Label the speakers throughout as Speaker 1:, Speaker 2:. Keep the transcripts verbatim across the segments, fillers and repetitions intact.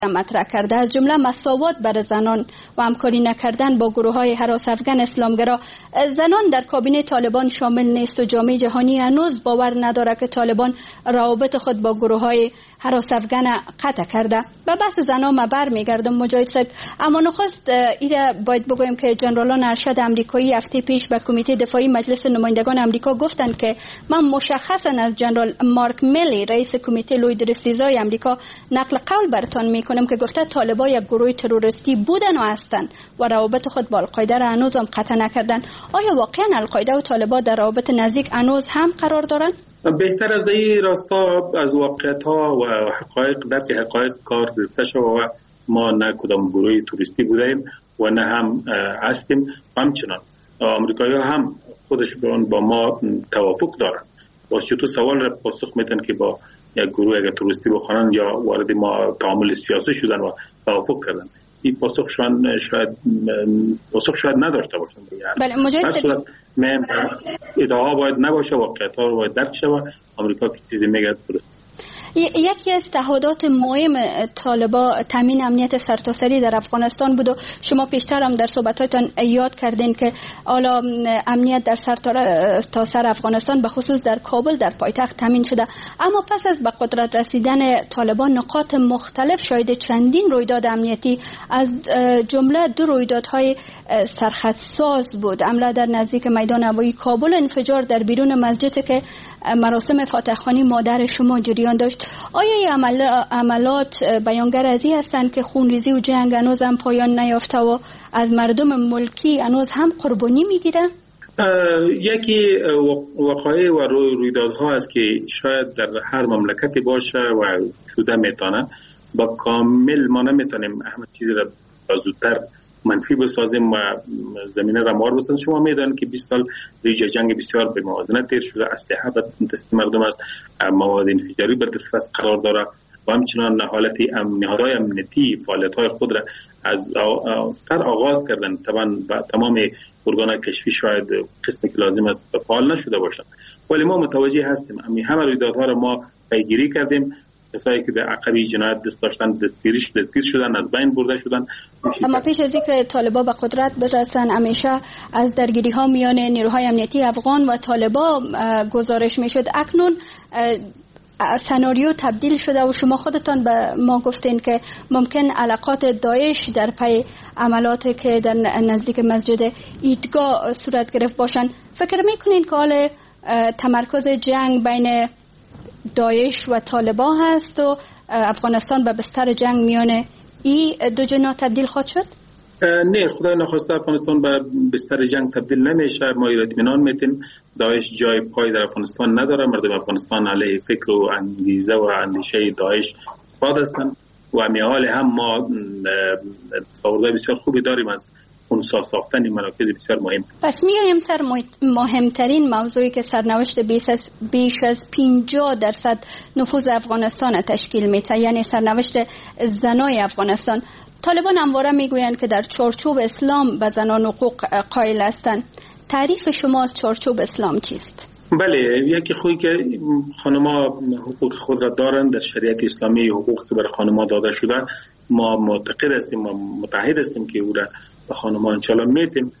Speaker 1: مطرح کرده، از جمله مساوات بر زنان و همکاری نکردن با گروه‌های هراس افغان اسلامگرا. زنان در کابینه طالبان شامل نیست و جامعه جهانی هنوز باور نداره که طالبان روابط خود با گروه‌های هراس افغان قطع کرده. به بحث زنان ما برمیگردم مجاهد صاحب، اما نخست ایره باید بگویم که جنرالان ارشد امریکایی هفته پیش به کمیته دفاعی مجلس نمایندگان امریکا گفتند که من مشخصا از جنرال مارک میلی رئیس کمیته لوی درستیزای امریکا نقل قول برتان میکنم که گفته طالبان یک گروه تروریستی بودن و هستند و روابط خود با القاعده را هنوز هم قطع نکردن. آیا واقعا القاعده و طالبان در روابط نزدیک هنوز هم قرار دارند؟
Speaker 2: بهتر از این راستا از واقعیت ها و حقایق درک حقایق کار گرفته شود و ما نه کدام گروه توریستی بودیم و نه هم هستیم. همچنان آمریکایی ها هم خودشون با ما توافق دارند. واسه تو سوال را پاسخ میدن که با یک گروه اگر توریستی بخوانند یا وارد ما تعامل سیاسی شدن و توافق کردن، این پاسخ شاید شاید پاسخ شاید نداشته باشن.
Speaker 1: بله مجاهد
Speaker 2: من ادعا باید نباشه، واقعیت ها رو باید درک شود. آمریکا که چیزی میگه درست.
Speaker 1: یکی از تعهدات مهم طالبان تامین امنیت سرتاسری در افغانستان بود و شما پیشتر هم در صحبتاتون یاد کردین که حالا امنیت در سرتاسر افغانستان به خصوص در کابل در پایتخت تامین شده. اما پس از به قدرت رسیدن طالبان نقاط مختلف شاهد چندین رویداد امنیتی از جمله دو رویدادهای سرخطساز بود: حمله در نزدیک میدان هوایی کابل، انفجار در بیرون مسجد که مراسم فاتحخوانی مادر شما جریان داشت. آیا این عمل، عملات بیانگر از این هستند که خونریزی و جنگ هنوز هم پایان نیافته و از مردم ملکی هنوز هم قربانی میگیره؟
Speaker 2: یکی وقایع و رویدادها است که شاید در هر مملکتی باشه و شده میتونه، با کامل ما نمیتونیم احمد چیزی را زودتر منفی بسازیم و زمینه را مار بسازیم. شما میدانید که بیست سال ریج جنگ بسیار به موازنه تیر شده، اسلحه به دست مردم است، مواد انفجاری به دست قرار داره و همچنان حالت نهادهای امنیتی فعالیت‌های خود را از سر آغاز کردن. طبعا با تمام ارگان‌های کشفی شاید قسمی که لازم است فعال نشده باشند، ولی ما متوجه هستیم همه رویدادها را ما پیگیری کردیم. کسایی که در عقبی جنایت دست داشتن دستگیرش دستگیر شدن، از بین برده شدن.
Speaker 1: اما پیش از اینکه طالبان به قدرت برسن همیشه از درگیری ها میان نیروهای امنیتی افغان و طالبان گزارش میشد. اکنون سناریو تبدیل شده و شما خودتان به ما گفتین که ممکن علاقات داعش در پی عملاتی که در نزدیک مسجد عیدگاه صورت گرفت باشن. فکر میکنین که حال تمرکز جنگ بین داعش و طالبان هست و افغانستان به بستر جنگ میان این دو جناح تبدیل خواهد شد؟
Speaker 2: نه، خدای نخواسته افغانستان به بستر جنگ تبدیل نمیشه. ما اطمینان میتیم داعش جای پای در افغانستان نداره. مردم افغانستان علیه فکر و انگیزه و اندیشه داعش استفاده هستند و میال هم ما تصورات بسیار خوبی داریم از خونسا ساختن مراکز بسیار مهم.
Speaker 1: پس میایم سر مهمترین موضوعی که سرنوشت بیش از پنجاه درصد نفوذ افغانستان تشکیل میده، یعنی سرنوشت زنای افغانستان. طالبان همواره میگویند که در چارچوب اسلام به زنان حقوق قائل هستند. تعریف شما از چارچوب اسلام چیست؟
Speaker 2: بله، یکی خوبی که خانم‌ها حقوق خود را دارند در شریعت اسلامی. حقوق که برای خانم‌ها داده شده ما معتقد هستیم، ما متحد هستیم که او را به خانم‌ها انشالله میتیم.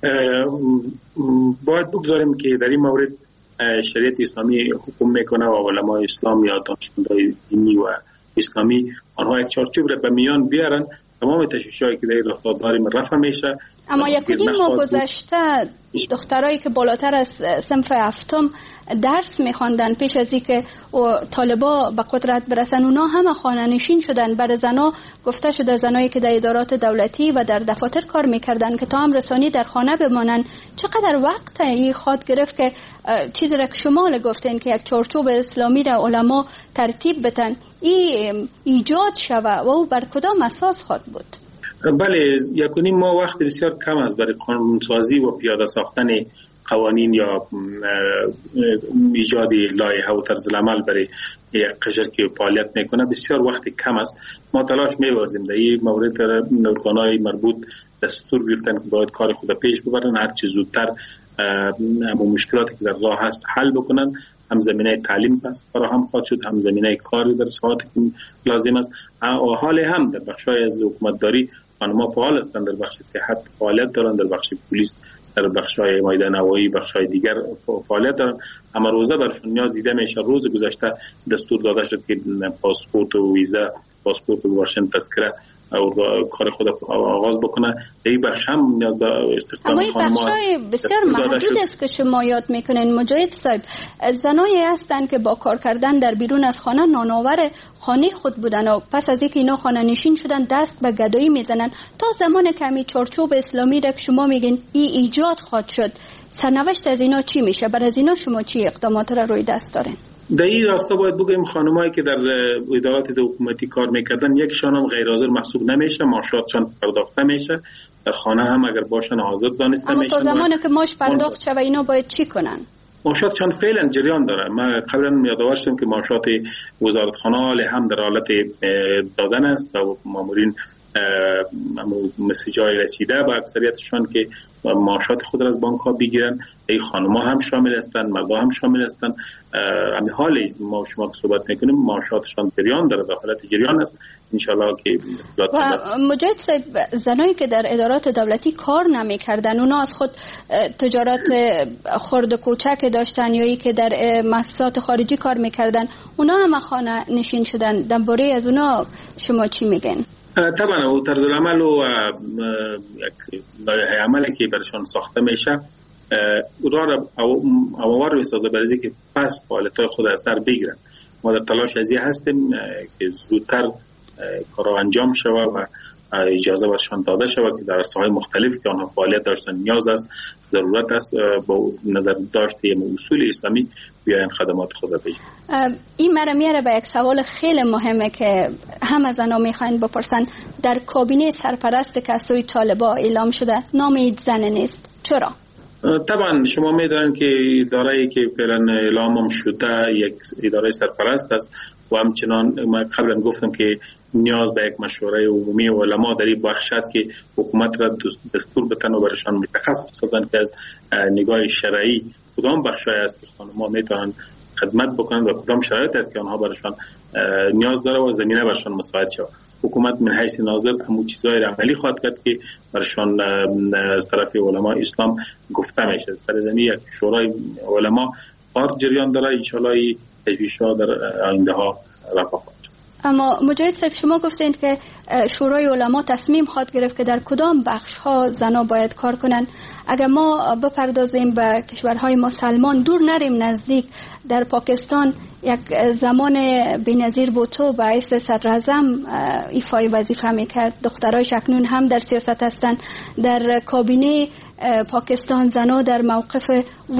Speaker 2: باید بگذاریم که در این مورد شریعت اسلامی حکم میکنه و علمای اسلام یا دانشمندان دینی و اسلامی آنها یک چارچوب را به میان بیارن. تمام تشویش‌هایی که در این راستا داریم رفع میشه.
Speaker 1: اما یکی ما گذشته دخترایی که بالاتر از صنف هفتم درس میخواندن پیش از اینکه طالبان به قدرت برسن، اونا همه خانه‌نشین شدن. برای زنا گفته شده زنایی که در ادارات دولتی و در دفاتر کار میکردن که تا هم رسانی در خانه بمانن. چقدر وقت این خواد گرفت که چیزی را که شما گفتین که یک چارچوب اسلامی را علما ترتیب بتن این ایجاد شود و او بر کدام اساس خواد بود؟
Speaker 2: بله، یکونیم ما وقت بسیار کم است برای قانونسازی و پیاده ساختن قوانین یا ایجاد لایحه و طرز عمل برای یک قشر که فعالیت میکنه بسیار وقت کم است. ما تلاش می‌ورزیم در این مورد ارگان‌های مربوط دستور گرفتن که باید کار خود پیش ببرن، هر چه زودتر مشکلاتی که در راه هست حل بکنن. هم زمینه تعلیم پس فراهم خواهد شد، هم زمینه کار در ساعاتی که لازم است. حال هم در بخشای از حکومتداری خانم‌ها فعال هستند، در بخش صحت فعالیت دارند، در بخش پلیس، در بخشای میدان هوایی، بخشای دیگر فعالیت دارند. اما روزه برشون نیاز دیده میشه. روز گذشته دستور داده شد که پاسپورت و ویزا، پاسپورت و واشن تذکره او کار خود آغاز بکنه. این بخش هم نیاز به استخدام
Speaker 1: خانم‌ها. اما این بخشای بسیار محدود است که شما یاد میکنین مجاهد صاحب. زنایی هستند که با کار کردن در بیرون از خانه نانآور خانه خود بودن و پس از اینکه اینا خانه نشین شدن دست به گدایی میزنن تا زمان کمی چارچوب اسلامی را که شما میگین ای ایجاد خواهد شد. سرنوشت از اینا چی میشه؟ بر از اینا شما چی اقدامات را روی دست دارین؟
Speaker 2: در این راستا باید بگیم خانمایی که در ادارات حکومتی کار میکردن یکشان هم غیر حاضر محسوب نمیشه، معاشاتشان پرداخته میشه. در خانه هم اگر باشن حاضر دانسته میشن.
Speaker 1: اما تا زمانی که ماش پرداخت شه و اینا باید چی کنن؟
Speaker 2: معاشاتشان فعلا جریان داره. من قبلا یادآور شدم که معاشات وزارتخانه هم در حالت دادن است و مامورین مسیجای رسیده به اکثریتشان که معاشات خود را از بانک ها بگیرن. ای خانم‌ها هم شامل هستند، مردا هم شامل هستند. همین حالی ما شما که صحبت میکنیم معاشاتشان جریان داره، در حالت جریان است. انشالله که
Speaker 1: و مجاهد صاحب زنایی که در ادارات دولتی کار نمیکردن، اونا از خود تجارت خرد و کوچک داشتن یا ای که در مؤسسات خارجی کار میکردن، اونا هم خانه نشین شدن. درباره از اونا شما چی میگن؟
Speaker 2: طبعا او طرز العمل و یک لایحه عملی که برشان ساخته میشه را را اوامر میسازه برای اینکه پس فعالیت‌های خود از سر بگیرن. ما در تلاش از این هستیم که زودتر کارا انجام شود و اجازه برشان داده شود که در عرصه‌های مختلفی که آنها فعالیت داشتن نیاز است، ضرورت است با نظر داشته اصول اسلامی بیاین خدمات خود را بگیرن.
Speaker 1: این مرا میاره به یک سوال خیلی مهمه که همه زنا میخواین بپرسن. در کابینه سرپرست که از سوی طالبان اعلام شده نام این زن نیست، چرا؟
Speaker 2: طبعا شما میدونید که اداره‌ای که فعلا اعلام شده یک اداره سرپرست است و همچنان ما قبلا گفتم که نیاز به یک مشوره عمومی علما در این بخش است که حکومت را دستور بتن و برشان متخصص بسازن که از نگاه شرعی کدام بخشای است که خانم‌ها میتونن خدمت بکنن و کدام شرایط است که آنها برشان نیاز داره و زمینه برشان مساعد شود. حکومت من حیث ناظر همون چیزهای عملی خواهد کرد که برشان از طرف علما اسلام گفته میشه. سر زمین یک شورای علما کار جریان داره، ان شاء الله تجویزها در آینده ها رفع خواهد.
Speaker 1: اما مجاهد صاحب شما گفتید که شورای علما تصمیم خواهد گرفت که در کدام بخش ها زنا باید کار کنند. اگر ما بپردازیم به کشورهای مسلمان دور نریم نزدیک، در پاکستان یک زمان بی‌نظیر بود تو به حیث صدر اعظم ایفای وظیفه میکرد. دخترایش اکنون هم در سیاست هستند. در کابینه پاکستان زنا در موقف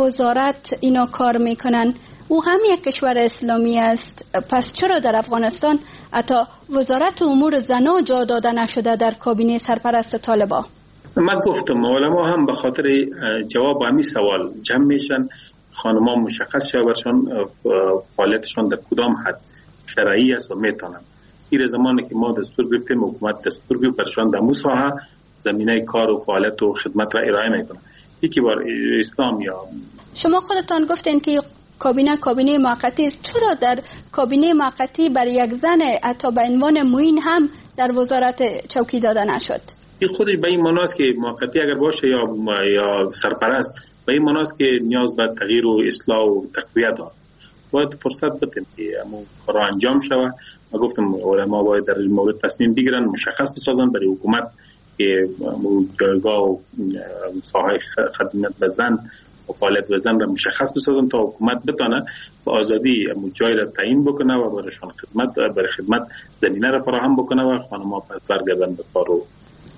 Speaker 1: وزارت اینا کار میکنن. او هم یک کشور اسلامی است. پس چرا در افغانستان حتی وزارت امور زنا جا داده نشده در کابینه سرپرست طالبان؟
Speaker 2: من گفتم علما هم به خاطر جواب همین سوال جمع میشن. خانم‌ها مشخص شده برشان فعالیتشان در کدام حد شرعی است و میتونن. این زمانی که ما دستور گرفتیم حکومت دستور گرفت برشان در مساحه زمینه کار و فعالیت و خدمت را ارائه میکنن. یکی بار اسلام یا
Speaker 1: شما خودتان گفتین که کابینه کابینه موقتی است. چرا در کابینه موقتی بر یک زن حتی به عنوان معین هم در وزارت چوکی داده نشد؟
Speaker 2: این خودش به این معنی است که موقتی اگر باشه یا یا سرپرست به این معنی است که نیاز به تغییر و اصلاح و تقویت داره. باید فرصت بدیم که همون کار انجام شود. ما گفتم علما باید در این مورد تصمیم بگیرن، مشخص بسازن برای حکومت که جایگاه و ساحه خدمت به زن و فعالیت به زن را مشخص بسازن تا حکومت بتونه به آزادی جای را تعیین بکنه و برایشان خدمت برای خدمت زمینه را فراهم بکنه و خانم‌ها پس برگردن به کار. و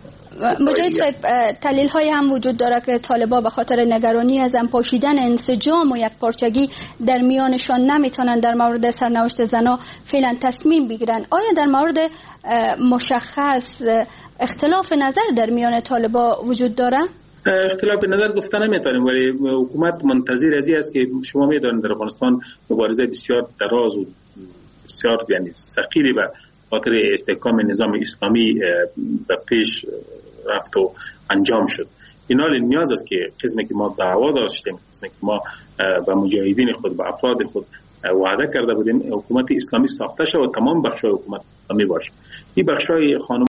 Speaker 1: مجاهد صاحب تحلیل های هم وجود داره که طالبان به خاطر نگرانی از انپاشیدن انسجام و یک پارچگی در میانشان نمیتونن در مورد سرنوشت زنا فعلا تصمیم بگیرن. آیا در مورد مشخص اختلاف نظر در میان طالبان وجود داره؟
Speaker 2: اختلاف نظر گفته نمیتونیم، ولی حکومت منتظر از این است که شما میدونید در افغانستان مبارزه بسیار دراز و بسیار یعنی ثقیلی به خاطر استحکام نظام اسلامی به پیش رفت و انجام شد. اینا نیاز است که قسمی که ما دعوا داشتیم، قسمی که ما به مجاهدین خود، به افراد خود وعده کرده بودیم حکومت اسلامی ساخته شد و تمام بخش‌های حکومت اسلامی باشه. این بخش‌های خانم